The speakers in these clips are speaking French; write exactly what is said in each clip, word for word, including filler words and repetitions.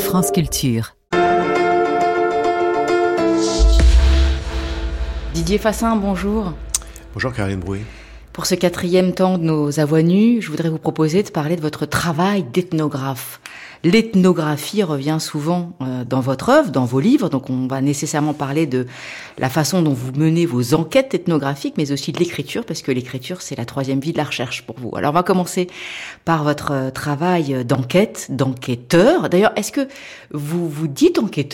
France Culture. Didier Fassin, bonjour. Bonjour Caroline Brouet. Pour ce quatrième temps de nos avoix nues, je voudrais vous proposer de parler de votre travail d'ethnographe. L'ethnographie revient souvent euh, dans votre œuvre, dans vos livres, donc on va nécessairement parler de la façon dont vous menez vos enquêtes ethnographiques, mais aussi de l'écriture, parce que l'écriture, c'est la troisième vie de la recherche pour vous. Alors on va commencer par votre travail d'enquête, d'enquêteur. D'ailleurs, est-ce que vous vous dites enquêteur ?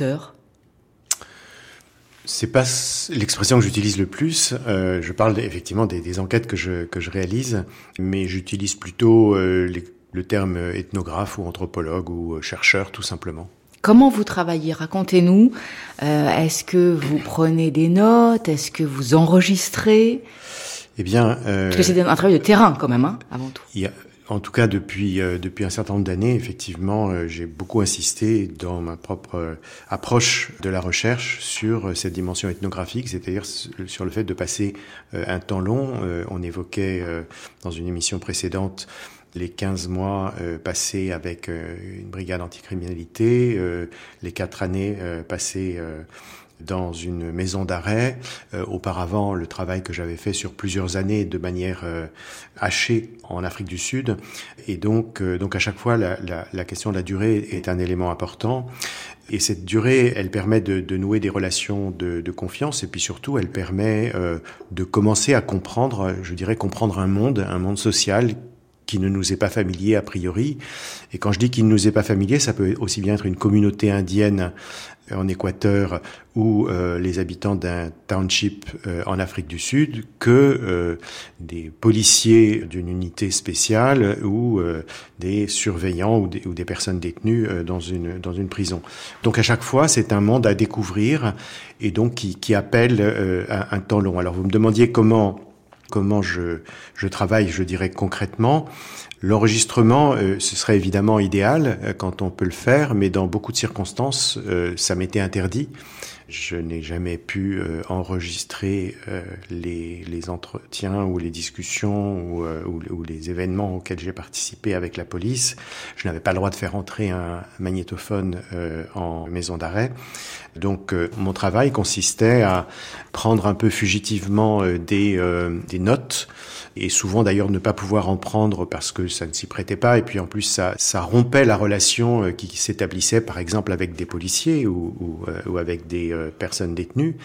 C'est pas l'expression que j'utilise le plus. Euh, je parle effectivement des, des enquêtes que je que je réalise, mais j'utilise plutôt euh, les, le terme ethnographe ou anthropologue ou chercheur, tout simplement. Comment vous travaillez ? Racontez-nous. Euh, est-ce que vous prenez des notes ? Est-ce que vous enregistrez ? Eh bien, euh, parce que c'est un travail de terrain quand même, hein, avant tout. Il y a, en tout cas, depuis euh, depuis un certain nombre d'années, effectivement, euh, j'ai beaucoup insisté dans ma propre euh, approche de la recherche sur euh, cette dimension ethnographique, c'est-à-dire sur le fait de passer euh, un temps long. Euh, on évoquait euh, dans une émission précédente les quinze mois euh, passés avec euh, une brigade anticriminalité, euh, les quatre années euh, passées euh, dans une maison d'arrêt. Euh, auparavant, le travail que j'avais fait sur plusieurs années de manière euh, hachée en Afrique du Sud. Et donc, euh, donc à chaque fois, la, la, la question de la durée est un élément important. Et cette durée, elle permet de, de nouer des relations de, de confiance. Et puis surtout, elle permet euh, de commencer à comprendre, je dirais, comprendre un monde, un monde social qui ne nous est pas familier a priori. Et quand je dis qu'il ne nous est pas familier, ça peut aussi bien être une communauté indienne en Équateur ou euh, les habitants d'un township euh, en Afrique du Sud que euh, des policiers d'une unité spéciale ou euh, des surveillants ou des, ou des personnes détenues euh, dans une dans une prison. Donc à chaque fois, c'est un monde à découvrir et donc qui, qui appelle euh, un, un temps long. Alors vous me demandiez comment Comment je, je travaille, je dirais concrètement. L'enregistrement, euh, ce serait évidemment idéal euh, quand on peut le faire, mais dans beaucoup de circonstances, euh, ça m'était interdit. Je n'ai jamais pu euh, enregistrer euh, les, les entretiens ou les discussions ou, euh, ou, ou les événements auxquels j'ai participé avec la police. Je n'avais pas le droit de faire entrer un magnétophone euh, en maison d'arrêt. Donc euh, mon travail consistait à prendre un peu fugitivement euh, des, euh, des notes et souvent d'ailleurs ne pas pouvoir en prendre parce que ça ne s'y prêtait pas et puis en plus ça, ça rompait la relation euh, qui, qui s'établissait par exemple avec des policiers ou, ou, euh, ou avec des euh, personnes détenues.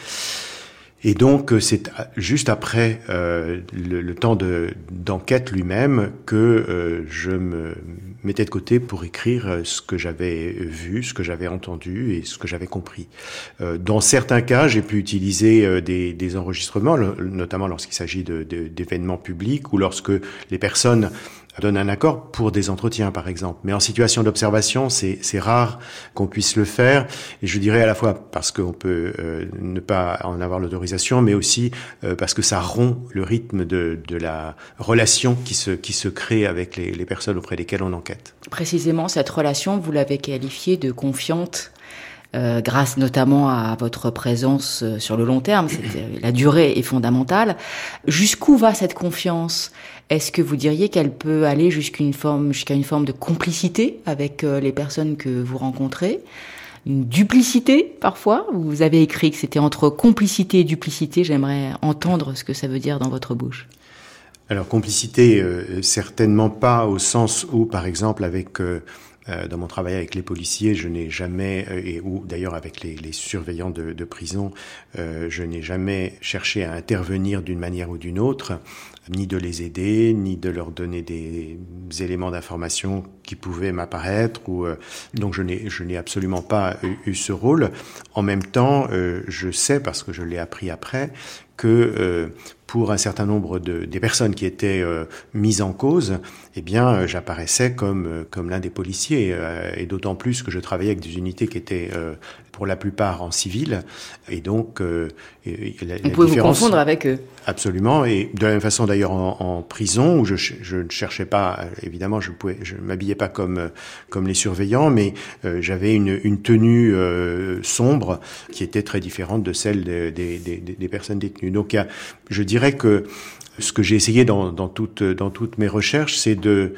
Et donc c'est juste après euh, le, le temps de, d'enquête lui-même que euh, je me mettais de côté pour écrire ce que j'avais vu, ce que j'avais entendu et ce que j'avais compris. Euh, dans certains cas, j'ai pu utiliser euh, des, des enregistrements, le, notamment lorsqu'il s'agit de, de, d'événements publics ou lorsque les personnes donne un accord pour des entretiens, par exemple. Mais en situation d'observation, c'est, c'est rare qu'on puisse le faire. Et je dirais à la fois parce qu'on peut euh, ne pas en avoir l'autorisation, mais aussi euh, parce que ça rompt le rythme de, de la relation qui se, qui se crée avec les, les personnes auprès desquelles on enquête. Précisément, cette relation, vous l'avez qualifiée de confiante. Euh, grâce notamment à votre présence euh, sur le long terme, c'est, la durée est fondamentale. Jusqu'où va cette confiance ? Est-ce que vous diriez qu'elle peut aller jusqu'à une forme, jusqu'à une forme de complicité avec euh, les personnes que vous rencontrez ? Une duplicité, parfois ? Vous avez écrit que c'était entre complicité et duplicité. J'aimerais entendre ce que ça veut dire dans votre bouche. Alors, complicité, euh, certainement pas au sens où, par exemple, avec... Euh, Euh, dans mon travail avec les policiers, je n'ai jamais, euh, et ou d'ailleurs avec les, les surveillants de, de prison, euh, je n'ai jamais cherché à intervenir d'une manière ou d'une autre, ni de les aider, ni de leur donner des éléments d'information qui pouvaient m'apparaître. Ou euh, donc je n'ai, je n'ai absolument pas eu, eu ce rôle. En même temps, euh, je sais, parce que je l'ai appris après, que euh, pour un certain nombre de des personnes qui étaient euh, mises en cause, eh bien, euh, j'apparaissais comme euh, comme l'un des policiers, euh, et d'autant plus que je travaillais avec des unités qui étaient euh, pour la plupart en civil, et donc euh, et, et la, vous pouvez vous confondre avec eux. Absolument, et de la même façon d'ailleurs en, en prison où je je ne cherchais pas, évidemment, je pouvais, je m'habillais pas comme comme les surveillants, mais euh, j'avais une une tenue euh, sombre qui était très différente de celle des des des, des personnes détenues. Donc, il y a, je dirais que ce que j'ai essayé dans, dans, toutes, dans toutes mes recherches, c'est de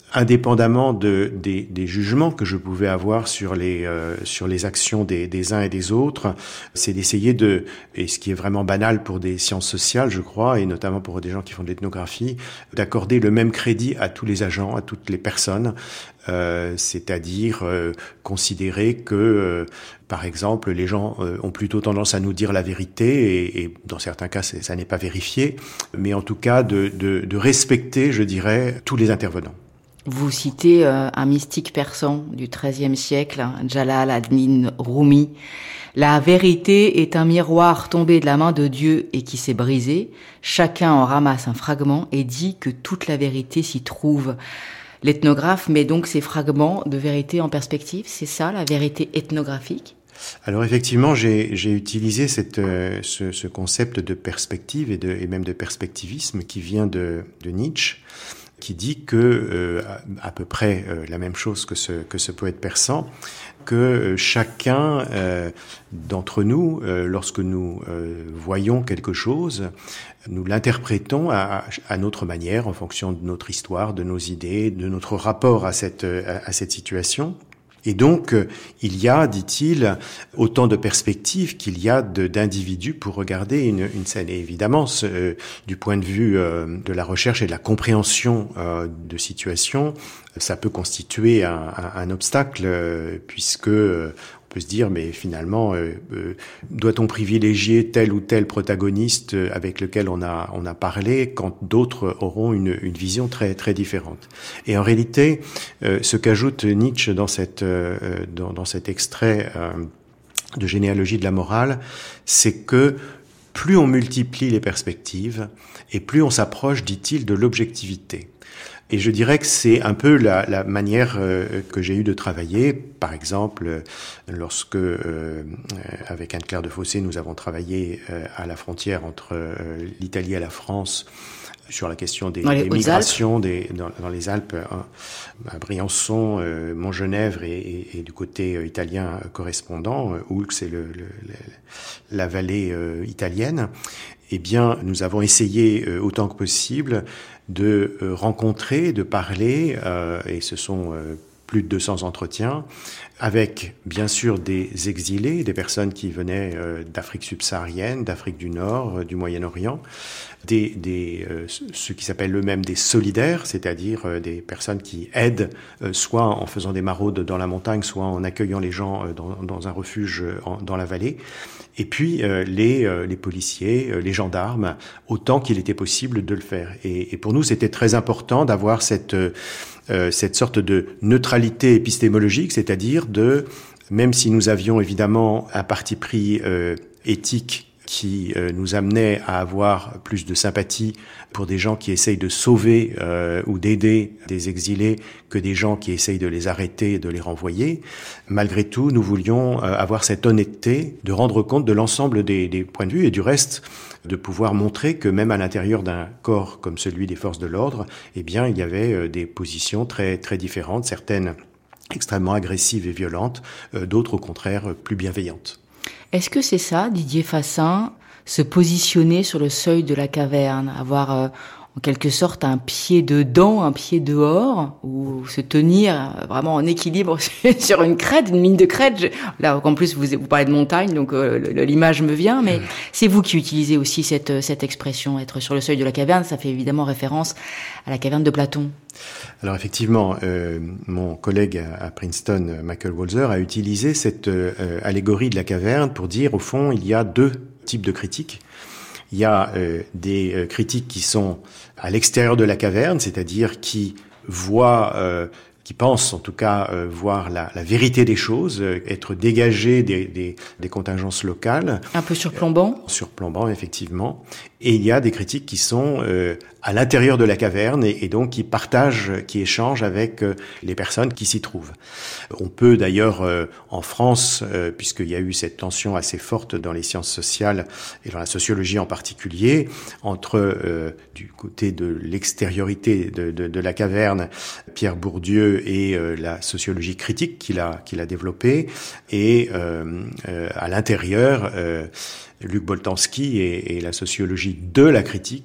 indépendamment de, des, des jugements que je pouvais avoir sur les, euh, sur les actions des, des uns et des autres, c'est d'essayer de, et ce qui est vraiment banal pour des sciences sociales, je crois, et notamment pour des gens qui font de l'ethnographie, d'accorder le même crédit à tous les agents, à toutes les personnes, euh, c'est-à-dire euh, considérer que, euh, par exemple, les gens euh, ont plutôt tendance à nous dire la vérité, et, et dans certains cas, ça n'est pas vérifié, mais en tout cas de, de, de respecter, je dirais, tous les intervenants. Vous citez euh, un mystique persan du treizième siècle, Jalal ad-Din Rumi. La vérité est un miroir tombé de la main de Dieu et qui s'est brisé. Chacun en ramasse un fragment et dit que toute la vérité s'y trouve. L'ethnographe met donc ces fragments de vérité en perspective. C'est ça, la vérité ethnographique? Alors effectivement, j'ai, j'ai utilisé cette, euh, ce, ce concept de perspective et, de, et même de perspectivisme qui vient de, de Nietzsche, qui dit que, euh, à, à peu près euh, la même chose que ce, que ce poète persan, que euh, chacun euh, d'entre nous, euh, lorsque nous euh, voyons quelque chose, nous l'interprétons à, à notre manière, en fonction de notre histoire, de nos idées, de notre rapport à cette, à, à cette situation. Et donc, il y a, dit-il, autant de perspectives qu'il y a de, d'individus pour regarder une, une scène. Et évidemment, ce, du point de vue euh, de la recherche et de la compréhension euh, de situation, ça peut constituer un, un, un obstacle, euh, puisque euh, on peut se dire, mais finalement, euh, euh, doit-on privilégier tel ou tel protagoniste avec lequel on a on a parlé quand d'autres auront une, une vision très très différente. Et en réalité, euh, ce qu'ajoute Nietzsche dans cette euh, dans, dans cet extrait euh, de Généalogie de la morale, c'est que plus on multiplie les perspectives et plus on s'approche, dit-il, de l'objectivité. Et je dirais que c'est un peu la, la manière euh, que j'ai eu de travailler. Par exemple, lorsque, euh, avec Anne-Claire Defossé, nous avons travaillé euh, à la frontière entre euh, l'Italie et la France sur la question des, des migrations des, dans, dans les Alpes, hein, à Briançon, euh, Montgenèvre et, et, et du côté euh, italien correspondant, euh, Oulx et le, le, le, la vallée euh, italienne. Eh bien, nous avons essayé euh, autant que possible de euh, rencontrer, de parler, euh, et ce sont euh, plus de deux cents entretiens, avec bien sûr des exilés, des personnes qui venaient euh, d'Afrique subsaharienne, d'Afrique du Nord, euh, du Moyen-Orient, des, des euh, ceux qui s'appellent eux-mêmes des solidaires, c'est-à-dire euh, des personnes qui aident, euh, soit en faisant des maraudes dans la montagne, soit en accueillant les gens euh, dans, dans un refuge euh, en, dans la vallée. Et puis euh, les, euh, les policiers, euh, les gendarmes, autant qu'il était possible de le faire. Et, et pour nous, c'était très important d'avoir cette, euh, cette sorte de neutralité épistémologique, c'est-à-dire de, même si nous avions évidemment un parti pris euh, éthique qui euh, nous amenait à avoir plus de sympathie pour des gens qui essayent de sauver euh, ou d'aider des exilés que des gens qui essayent de les arrêter et de les renvoyer. Malgré tout, nous voulions euh, avoir cette honnêteté de rendre compte de l'ensemble des, des points de vue et du reste, de pouvoir montrer que même à l'intérieur d'un corps comme celui des forces de l'ordre, eh bien, il y avait euh, des positions très, très différentes, certaines extrêmement agressives et violentes, euh, d'autres au contraire plus bienveillantes. Est-ce que c'est ça, Didier Fassin, se positionner sur le seuil de la caverne, avoir euh, en quelque sorte un pied dedans, un pied dehors, ou se tenir vraiment en équilibre sur une crête, une ligne de crête? Je... Là, en plus, vous, vous parlez de montagne, donc euh, l'image me vient, mais c'est vous qui utilisez aussi cette, cette expression, être sur le seuil de la caverne. Ça fait évidemment référence à la caverne de Platon. Alors effectivement, euh, mon collègue à Princeton, Michael Walzer, a utilisé cette euh, allégorie de la caverne pour dire, au fond, il y a deux types de critiques. Il y a euh, des euh, critiques qui sont à l'extérieur de la caverne, c'est-à-dire qui voient, euh, qui pensent en tout cas euh, voir la, la vérité des choses, euh, être dégagés des, des, des contingences locales. Un peu surplombant. Euh, surplombant, effectivement. Et il y a des critiques qui sont euh, à l'intérieur de la caverne et, et donc qui partagent, qui échangent avec euh, les personnes qui s'y trouvent. On peut d'ailleurs, euh, en France, euh, puisqu'il y a eu cette tension assez forte dans les sciences sociales et dans la sociologie en particulier, entre euh, du côté de l'extériorité de, de, de la caverne, Pierre Bourdieu et euh, la sociologie critique qu'il a, qu'il a développée, et euh, euh, à l'intérieur, euh, Luc Boltanski et, et la sociologie de la critique,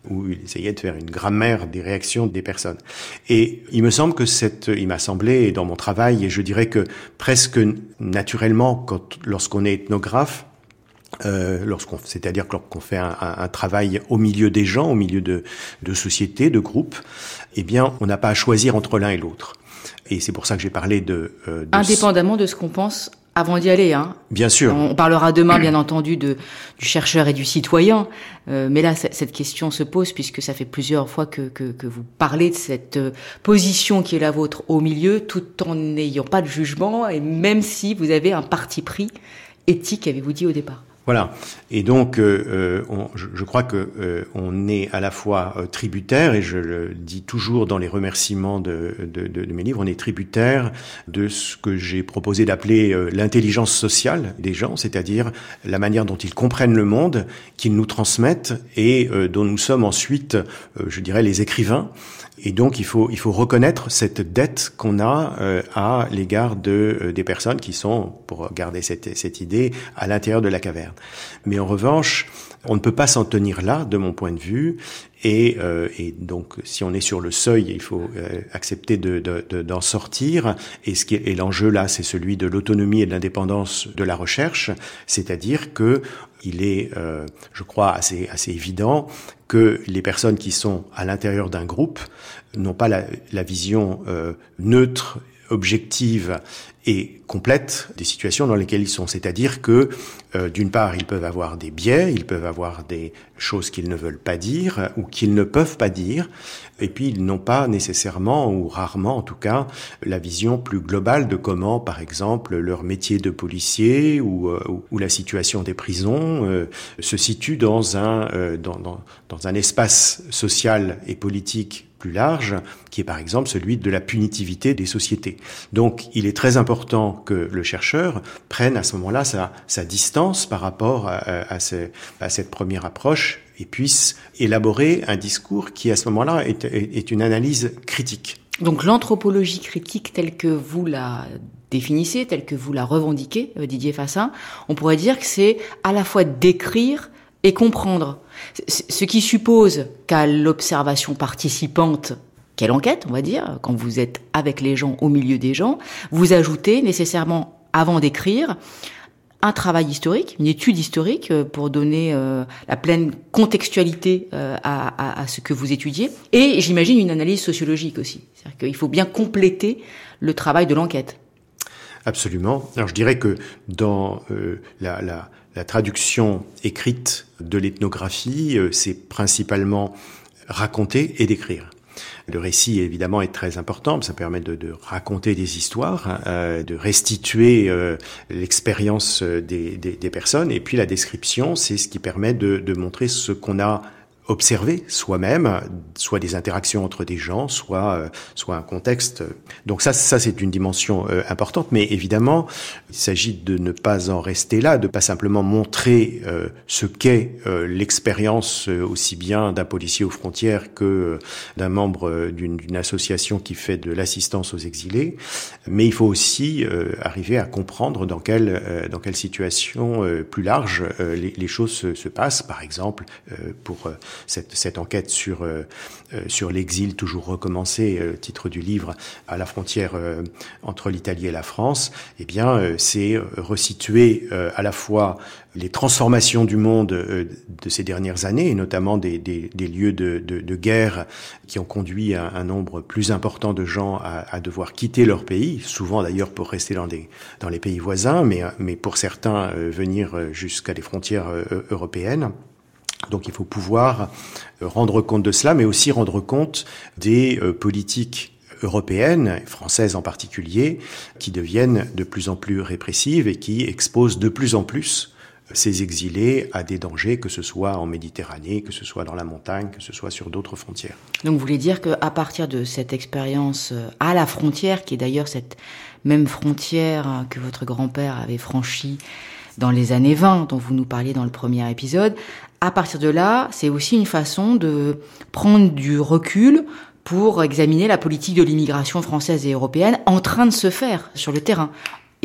où il essayait de faire une grammaire des réactions des personnes. Et il me semble que cette, il m'a semblé dans mon travail, et je dirais que presque naturellement, quand, lorsqu'on est ethnographe, Euh, lorsqu'on, c'est-à-dire qu'on fait un, un, un travail au milieu des gens, au milieu de, de sociétés, de groupes, eh bien, on n'a pas à choisir entre l'un et l'autre. Et c'est pour ça que j'ai parlé de... Euh, de Indépendamment de ce qu'on pense avant d'y aller, hein. Bien sûr. On parlera demain, bien entendu, de, du chercheur et du citoyen. Euh, mais là, cette question se pose puisque ça fait plusieurs fois que, que, que vous parlez de cette position qui est la vôtre au milieu, tout en n'ayant pas de jugement, et même si vous avez un parti pris éthique, avez-vous dit au départ. Voilà. Et donc, euh, on, je, je crois que euh, on est à la fois euh, tributaire, et je le dis toujours dans les remerciements de, de, de, de mes livres, on est tributaire de ce que j'ai proposé d'appeler euh, l'intelligence sociale des gens, c'est-à-dire la manière dont ils comprennent le monde, qu'ils nous transmettent et euh, dont nous sommes ensuite, euh, je dirais, les écrivains. Et donc, il faut, il faut reconnaître cette dette qu'on a euh, à l'égard de euh, des personnes qui sont, pour garder cette, cette idée, à l'intérieur de la caverne. Mais en revanche, on ne peut pas s'en tenir là, de mon point de vue. Et, euh, et donc, si on est sur le seuil, il faut euh, accepter de, de, de, d'en sortir. Et ce qui est, et l'enjeu là, c'est celui de l'autonomie et de l'indépendance de la recherche. C'est-à-dire que il est, euh, je crois, assez, assez évident que les personnes qui sont à l'intérieur d'un groupe n'ont pas la, la vision euh, neutre, objective et complète des situations dans lesquelles ils sont. C'est-à-dire que, euh, d'une part, ils peuvent avoir des biais, ils peuvent avoir des choses qu'ils ne veulent pas dire ou qu'ils ne peuvent pas dire, et puis ils n'ont pas nécessairement, ou rarement en tout cas, la vision plus globale de comment, par exemple, leur métier de policier ou, euh, ou la situation des prisons euh, se situe dans un, euh, dans, dans, dans un espace social et politique plus large, qui est par exemple celui de la punitivité des sociétés. Donc, il est très important que le chercheur prenne à ce moment-là sa, sa distance par rapport à, à, à, ce, à cette première approche et puisse élaborer un discours qui, à ce moment-là, est, est, est une analyse critique. Donc, l'anthropologie critique telle que vous la définissez, telle que vous la revendiquez, Didier Fassin, on pourrait dire que c'est à la fois d'écrire et comprendre. Ce qui suppose qu'à l'observation participante, quelle enquête, on va dire, quand vous êtes avec les gens, au milieu des gens, vous ajoutez nécessairement, avant d'écrire, un travail historique, une étude historique pour donner euh, la pleine contextualité euh, à, à, à ce que vous étudiez, et j'imagine une analyse sociologique aussi. C'est-à-dire qu'il faut bien compléter le travail de l'enquête. Absolument. Alors je dirais que dans euh, la, la, la traduction écrite de l'ethnographie, euh, c'est principalement raconter et décrire. Le récit, évidemment, est très important. Ça permet de, de raconter des histoires, euh, de restituer euh, l'expérience des, des, des personnes. Et puis la description, c'est ce qui permet de, de montrer ce qu'on a observer soi-même, soit des interactions entre des gens, soit euh, soit un contexte. Donc ça, ça c'est une dimension euh, importante. Mais évidemment, il s'agit de ne pas en rester là, de pas simplement montrer euh, ce qu'est euh, l'expérience euh, aussi bien d'un policier aux frontières que euh, d'un membre euh, d'une, d'une association qui fait de l'assistance aux exilés. Mais il faut aussi euh, arriver à comprendre dans quelle euh, dans quelle situation euh, plus large euh, les, les choses se, se passent. Par exemple, euh, pour euh, Cette, cette enquête sur euh, euh, sur l'exil toujours recommencé, euh, titre du livre, à la frontière euh, entre l'Italie et la France, eh bien euh, c'est resituer euh, à la fois les transformations du monde euh, de ces dernières années, et notamment des, des, des lieux de, de, de guerre qui ont conduit un, un nombre plus important de gens à, à devoir quitter leur pays, souvent d'ailleurs pour rester dans des dans les pays voisins, mais mais pour certains euh, venir jusqu'à des frontières euh, européennes. Donc il faut pouvoir rendre compte de cela, mais aussi rendre compte des euh, politiques européennes, françaises en particulier, qui deviennent de plus en plus répressives et qui exposent de plus en plus ces exilés à des dangers, que ce soit en Méditerranée, que ce soit dans la montagne, que ce soit sur d'autres frontières. Donc vous voulez dire qu'à partir de cette expérience à la frontière, qui est d'ailleurs cette même frontière que votre grand-père avait franchie dans les années vingt, dont vous nous parliez dans le premier épisode, à partir de là, c'est aussi une façon de prendre du recul pour examiner la politique de l'immigration française et européenne en train de se faire sur le terrain.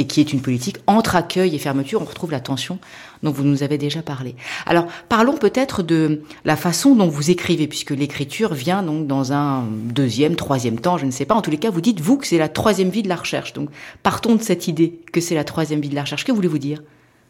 et qui est une politique entre accueil et fermeture. On retrouve la tension dont vous nous avez déjà parlé. Alors, parlons peut-être de la façon dont vous écrivez, puisque l'écriture vient donc dans un deuxième, troisième temps, je ne sais pas. En tous les cas, vous dites, vous, que c'est la troisième vie de la recherche. Donc, partons de cette idée que c'est la troisième vie de la recherche. Que voulez-vous dire ?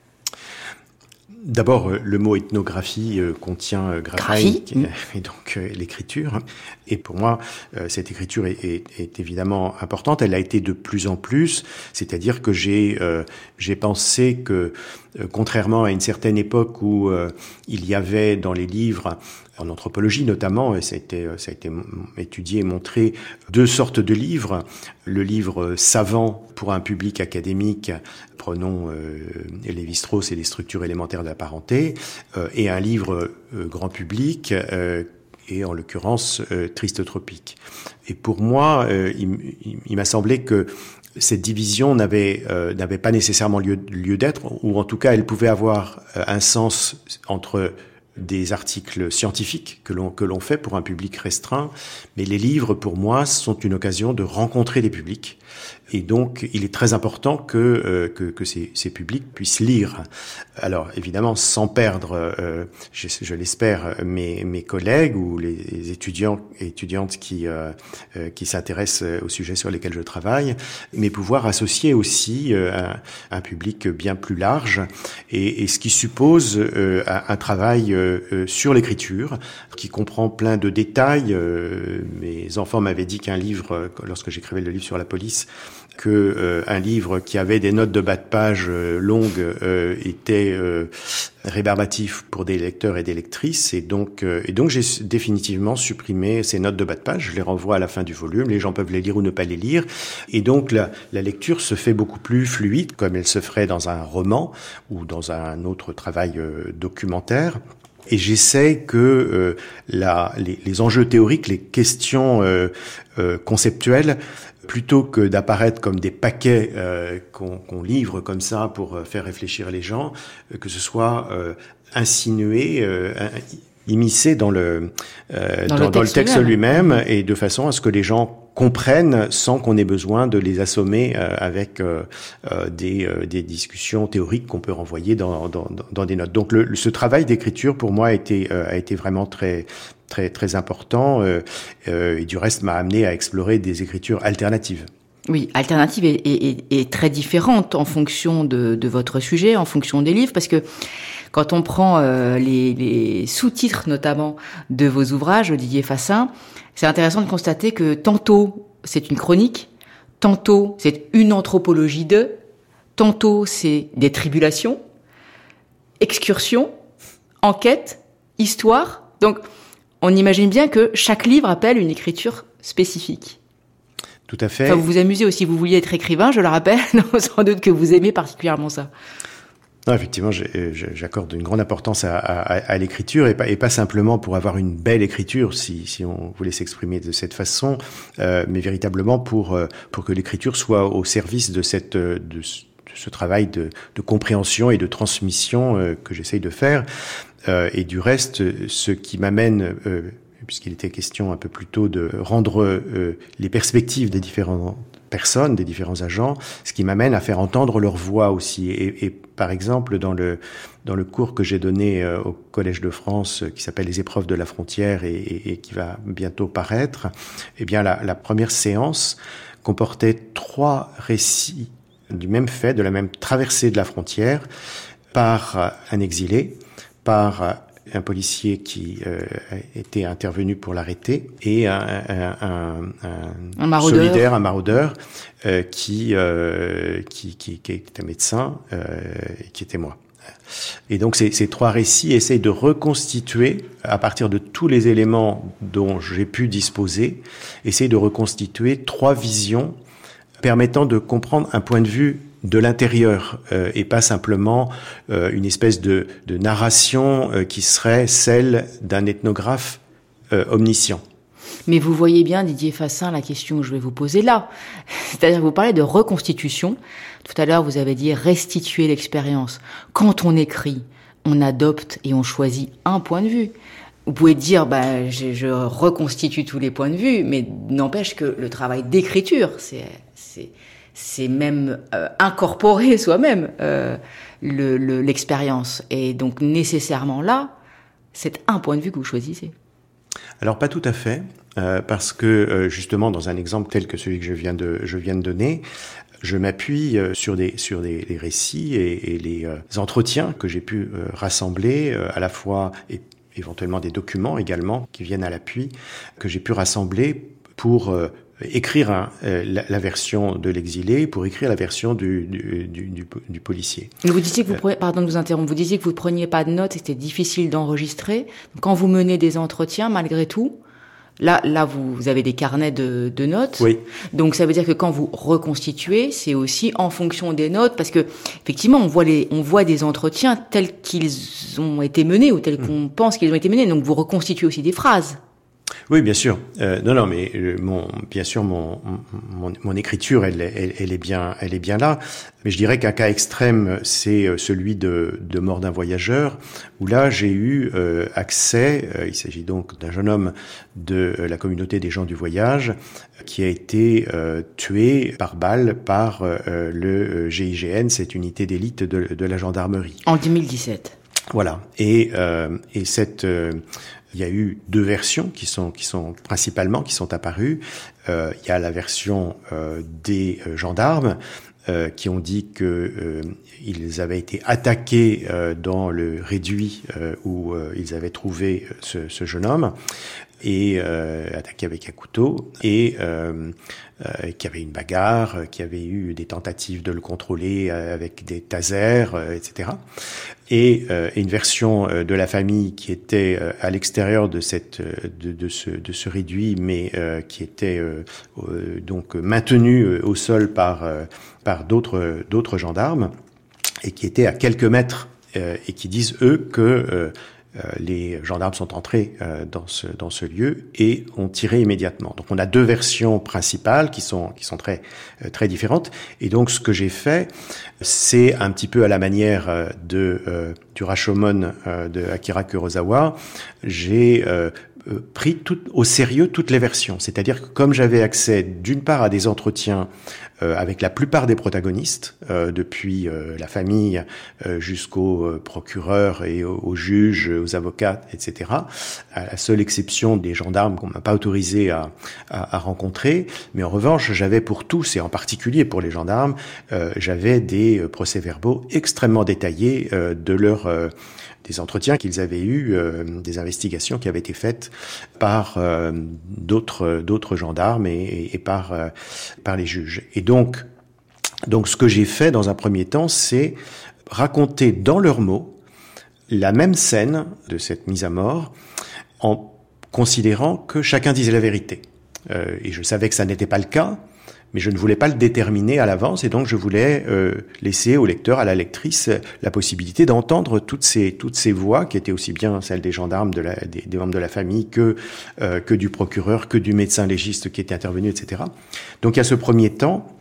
D'abord, le mot ethnographie euh, contient euh, graphie, mmh. et donc euh, l'écriture. Et pour moi, euh, cette écriture est, est, est évidemment importante. Elle a été de plus en plus, c'est-à-dire que j'ai euh, j'ai pensé que, euh, contrairement à une certaine époque où euh, il y avait dans les livres, en anthropologie notamment, et ça a été, ça a été étudié et montré, deux sortes de livres. Le livre savant pour un public académique, prenons euh, Lévi-Strauss et les structures élémentaires de la parenté, euh, et un livre euh, grand public, euh, et en l'occurrence euh, Tristotropique. Et pour moi, euh, il, il, il m'a semblé que cette division n'avait euh, n'avait pas nécessairement lieu, lieu d'être, ou en tout cas elle pouvait avoir euh, un sens entre des articles scientifiques que l'on que l'on fait pour un public restreint, mais les livres pour moi sont une occasion de rencontrer des publics, et donc il est très important que euh, que, que ces, ces publics puissent lire. Alors évidemment sans perdre, euh, je, je l'espère, mes mes collègues ou les étudiants et étudiantes qui euh, euh, qui s'intéressent aux sujets sur lesquels je travaille, mais pouvoir associer aussi euh, un, un public bien plus large, et, et ce qui suppose euh, un, un travail euh, Euh, sur l'écriture, qui comprend plein de détails. Euh, mes enfants m'avaient dit qu'un livre, euh, lorsque j'écrivais le livre sur la police, que euh, un livre qui avait des notes de bas de page euh, longues euh, était euh, rébarbatif pour des lecteurs et des lectrices, et donc euh, et donc j'ai définitivement supprimé ces notes de bas de page. Je les renvoie à la fin du volume. Les gens peuvent les lire ou ne pas les lire, et donc la, la lecture se fait beaucoup plus fluide, comme elle se ferait dans un roman ou dans un autre travail euh, documentaire. Et j'essaie que euh, la, les, les enjeux théoriques, les questions euh, euh, conceptuelles, plutôt que d'apparaître comme des paquets euh, qu'on, qu'on livre comme ça pour faire réfléchir les gens, euh, que ce soit euh, insinué, euh, immiscé dans le euh, dans, dans, le dans le texte lui-même, lui-même, et de façon à ce que les gens comprennent sans qu'on ait besoin de les assommer euh, avec euh, euh, des, euh, des discussions théoriques qu'on peut renvoyer dans, dans, dans des notes. Donc le, ce travail d'écriture pour moi a été, euh, a été vraiment très très très important, euh, euh, et du reste m'a amené à explorer des écritures alternatives. Oui, alternative et, et, et très différente en fonction de, de votre sujet, en fonction des livres, parce que quand on prend euh, les, les sous-titres notamment de vos ouvrages, Didier Fassin, c'est intéressant de constater que tantôt c'est une chronique, tantôt c'est une anthropologie de, tantôt c'est des tribulations, excursions, enquêtes, histoire. Donc on imagine bien que chaque livre appelle une écriture spécifique. Tout à fait. Enfin, vous vous amusez aussi, vous vouliez être écrivain, je le rappelle, sans doute que vous aimez particulièrement ça. Non, effectivement, j'accorde une grande importance à, à, à l'écriture, et pas, et pas simplement pour avoir une belle écriture, si, si on voulait s'exprimer de cette façon, euh, mais véritablement pour, pour que l'écriture soit au service de, cette, de, de ce travail de, de compréhension et de transmission euh, que j'essaye de faire. Euh, et du reste, ce qui m'amène... Euh, puisqu'il était question un peu plus tôt de rendre euh, les perspectives des différentes personnes, des différents agents, ce qui m'amène à faire entendre leur voix aussi. Et, et par exemple, dans le dans le cours que j'ai donné euh, au Collège de France, euh, qui s'appelle les épreuves de la frontière et, et, et qui va bientôt paraître, eh bien la, la première séance comportait trois récits du même fait, de la même traversée de la frontière, par un exilé, par un policier qui euh, était intervenu pour l'arrêter, et un, un, un, un, un maraudeur. solidaire, un maraudeur, euh, qui, euh, qui, qui, qui était médecin, euh, et qui était moi. Et donc ces, ces trois récits essayent de reconstituer, à partir de tous les éléments dont j'ai pu disposer, essayent de reconstituer trois visions permettant de comprendre un point de vue de l'intérieur, euh, et pas simplement euh, une espèce de, de narration euh, qui serait celle d'un ethnographe euh, omniscient. Mais vous voyez bien, Didier Fassin, la question que je vais vous poser là. C'est-à-dire que vous parlez de reconstitution. Tout à l'heure, vous avez dit restituer l'expérience. Quand on écrit, on adopte et on choisit un point de vue. Vous pouvez dire, bah, je, je reconstitue tous les points de vue, mais n'empêche que le travail d'écriture, c'est, c'est, c'est même euh, incorporer soi-même euh, le, le, l'expérience. Et donc nécessairement là, c'est un point de vue que vous choisissez. Alors pas tout à fait, euh, parce que euh, justement dans un exemple tel que celui que je viens de, je viens de donner, je m'appuie euh, sur des sur des les récits et, et les euh, entretiens que j'ai pu euh, rassembler, euh, à la fois et éventuellement des documents également qui viennent à l'appui, que j'ai pu rassembler pour euh, écrire un, euh, la, la version de l'exilé, pour écrire la version du, du, du, du, du policier. Vous disiez que vous preniez, pardon de vous interrompre, vous disiez que vous ne preniez pas de notes, c'était difficile d'enregistrer. Quand vous menez des entretiens, malgré tout, là, là vous, vous avez des carnets de, de notes. Oui. Donc ça veut dire que quand vous reconstituez, c'est aussi en fonction des notes, parce que effectivement, on voit les, on voit des entretiens tels qu'ils ont été menés ou tels mmh. qu'on pense qu'ils ont été menés. Donc vous reconstituez aussi des phrases. Oui, bien sûr. Euh, non, non, mais euh, mon, bien sûr, mon, mon, mon écriture, elle, elle, elle est bien, elle est bien là. Mais je dirais qu'un cas extrême, c'est celui de, de Mort d'un voyageur, où là, j'ai eu euh, accès. Euh, il s'agit donc d'un jeune homme de la communauté des gens du voyage qui a été euh, tué par balle par euh, le G I G N, cette unité d'élite de, de la gendarmerie. En deux mille dix-sept. Voilà. Et, euh, et cette euh, il y a eu deux versions qui sont qui sont principalement qui sont apparues. Euh, il y a la version euh, des euh, gendarmes euh, qui ont dit que euh, ils avaient été attaqués euh, dans le réduit euh, où euh, ils avaient trouvé ce, ce jeune homme et euh, attaqué avec un couteau et euh, euh, qu'il y avait une bagarre, euh, qu'il y avait eu des tentatives de le contrôler euh, avec des tasers, euh, et cetera. Et, euh, et une version euh, de la famille qui était euh, à l'extérieur de cette euh, de, de ce de ce réduit, mais euh, qui était euh, euh, donc maintenue euh, au sol par euh, par d'autres d'autres gendarmes et qui était à quelques mètres euh, et qui disent eux que euh, Euh, les gendarmes sont entrés euh, dans ce dans ce lieu et ont tiré immédiatement. Donc on a deux versions principales qui sont qui sont très euh, très différentes. Et donc ce que j'ai fait, c'est un petit peu à la manière euh, de euh, du Rashomon euh, de Akira Kurosawa. J'ai euh, pris tout au sérieux toutes les versions. C'est-à-dire que comme j'avais accès d'une part à des entretiens euh, avec la plupart des protagonistes, euh, depuis euh, la famille euh, jusqu'aux euh, procureurs et aux, aux juges, aux avocats, et cetera, à la seule exception des gendarmes qu'on m'a pas autorisé à, à, à rencontrer. Mais en revanche, j'avais pour tous, et en particulier pour les gendarmes, euh, j'avais des euh, procès-verbaux extrêmement détaillés euh, de leur euh, des entretiens qu'ils avaient eus, euh, des investigations qui avaient été faites par euh, d'autres d'autres gendarmes et, et, et par euh, par les juges. Et donc donc ce que j'ai fait dans un premier temps, c'est raconter dans leurs mots la même scène de cette mise à mort, en considérant que chacun disait la vérité. Euh, et je savais que ça n'était pas le cas, mais je ne voulais pas le déterminer à l'avance, et donc je voulais euh, laisser au lecteur, à la lectrice, la possibilité d'entendre toutes ces toutes ces voix qui étaient aussi bien celles des gendarmes, de la, des, des membres de la famille, que euh, que du procureur, que du médecin légiste qui était intervenu, et cetera. Donc il y a ce premier temps.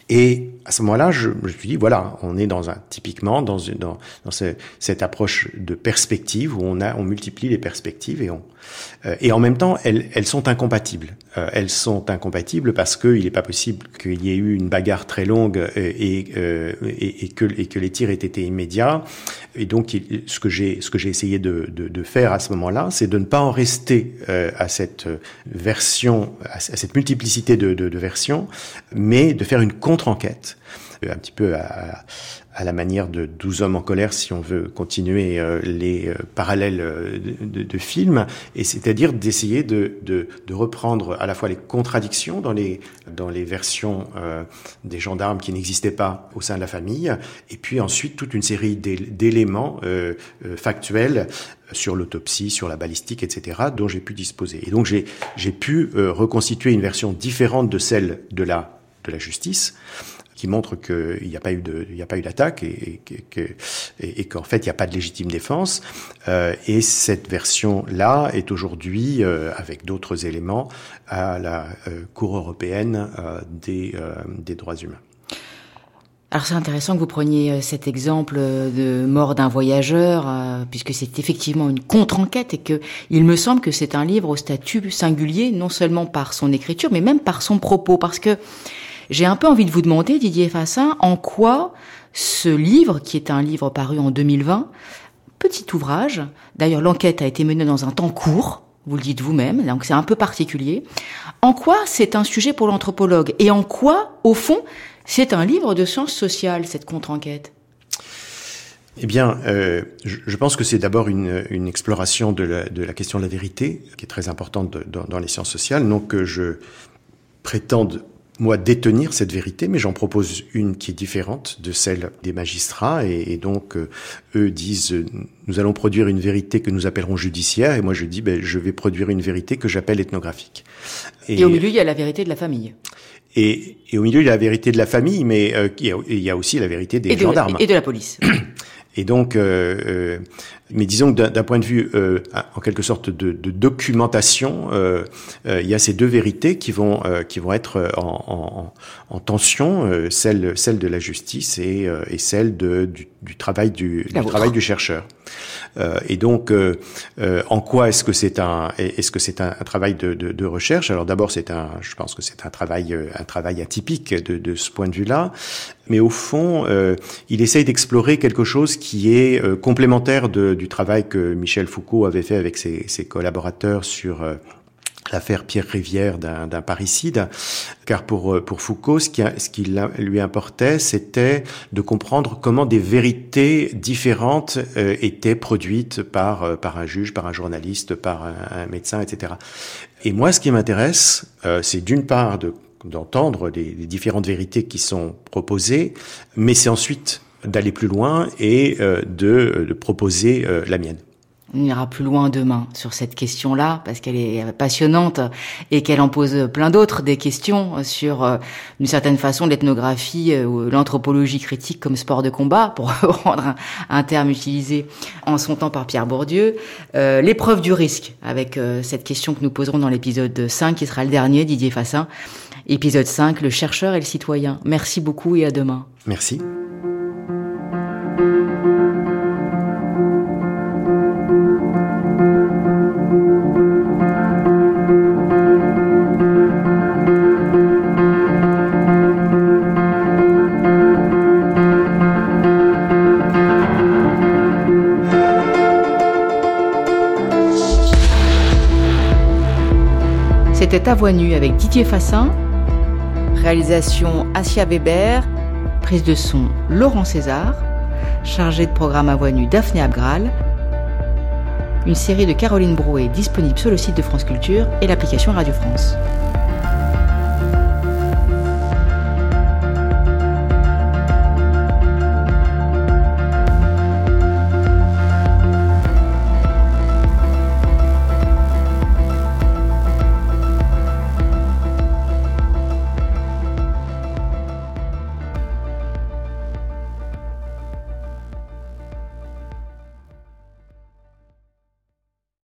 Et à ce moment-là, je, je me suis dit, voilà, on est dans un, typiquement dans une, dans, dans ce, cette approche de perspective où on a, on multiplie les perspectives et on, euh, et en même temps, elles, elles sont incompatibles. Euh, elles sont incompatibles parce qu'il n'est pas possible qu'il y ait eu une bagarre très longue et, et, euh, et, et que, et que les tirs aient été immédiats. Et donc, il, ce que j'ai, ce que j'ai essayé de, de, de faire à ce moment-là, c'est de ne pas en rester euh, à cette version, à cette multiplicité de, de, de versions, mais de faire une contre-enquête, un petit peu à, à la manière de douze hommes en colère, si on veut continuer euh, les euh, parallèles euh, de, de, de films, et c'est-à-dire d'essayer de, de, de reprendre à la fois les contradictions dans les, dans les versions euh, des gendarmes qui n'existaient pas au sein de la famille, et puis ensuite toute une série d'éléments euh, euh, factuels sur l'autopsie, sur la balistique, et cetera, dont j'ai pu disposer. Et donc j'ai, j'ai pu euh, reconstituer une version différente de celle de la, de la justice, qui montre qu'il n'y a pas eu de, il n'y a pas eu d'attaque et, et, et, et, et qu'en fait il n'y a pas de légitime défense. Euh, et cette version-là est aujourd'hui, euh, avec d'autres éléments, à la euh, Cour européenne euh, des, euh, des droits humains. Alors c'est intéressant que vous preniez cet exemple de Mort d'un voyageur, euh, puisque c'est effectivement une contre-enquête et que il me semble que c'est un livre au statut singulier, non seulement par son écriture, mais même par son propos, parce que J'ai un peu envie de vous demander, Didier Fassin, en quoi ce livre, qui est un livre paru en deux mille vingt, petit ouvrage, d'ailleurs l'enquête a été menée dans un temps court, vous le dites vous-même, donc c'est un peu particulier, en quoi c'est un sujet pour l'anthropologue et en quoi, au fond, c'est un livre de sciences sociales, cette contre-enquête? Eh bien, euh, je, je pense que c'est d'abord une, une exploration de la, de la question de la vérité, qui est très importante de, dans, dans les sciences sociales. Donc, euh, je prétends, moi, détenir cette vérité, mais j'en propose une qui est différente de celle des magistrats. Et, et donc, euh, eux disent, euh, nous allons produire une vérité que nous appellerons judiciaire. Et moi, je dis, ben, je vais produire une vérité que j'appelle ethnographique. Et, et au milieu, il y a la vérité de la famille. Et, et au milieu, il y a la vérité de la famille, mais euh, il, y a, il y a aussi la vérité des et de, gendarmes. Et de la police. Et donc, euh, euh, mais disons que d'un, d'un point de vue, euh, en quelque sorte, de, de documentation, euh, euh, il y a ces deux vérités qui vont, euh, qui vont être en, en, en tension, euh, celle, celle de la justice et, euh, et celle de, du, du travail du, du travail du chercheur. Euh, et donc, euh, euh, en quoi est-ce que c'est un, est-ce que c'est un, un travail de, de, de recherche? Alors d'abord, c'est un, je pense que c'est un travail, un travail atypique de, de ce point de vue-là. Mais au fond, euh, il essaye d'explorer quelque chose qui est euh, complémentaire de, du travail que Michel Foucault avait fait avec ses, ses collaborateurs sur euh, l'affaire Pierre Rivière d'un, d'un parricide. Car pour, pour Foucault, ce qui, ce qui lui importait, c'était de comprendre comment des vérités différentes euh, étaient produites par, euh, par un juge, par un journaliste, par un, un médecin, et cetera. Et moi, ce qui m'intéresse, euh, c'est d'une part de d'entendre les, les différentes vérités qui sont proposées, mais c'est ensuite d'aller plus loin et euh, de, de proposer euh, la mienne. On ira plus loin demain sur cette question-là, parce qu'elle est passionnante et qu'elle en pose plein d'autres, des questions sur, euh, d'une certaine façon, l'ethnographie euh, ou l'anthropologie critique comme sport de combat, pour reprendre un, un terme utilisé en son temps par Pierre Bourdieu. Euh, l'épreuve du risque, avec euh, cette question que nous poserons dans l'épisode cinq, qui sera le dernier, Didier Fassin. Épisode cinq, le chercheur et le citoyen. Merci beaucoup et à demain. Merci. C'était À Voix nue avec Didier Fassin. Réalisation Assia Weber, prise de son Laurent César, chargé de programme À Voix nue Daphné Abgral. Une série de Caroline Brouet disponible sur le site de France Culture et l'application Radio France.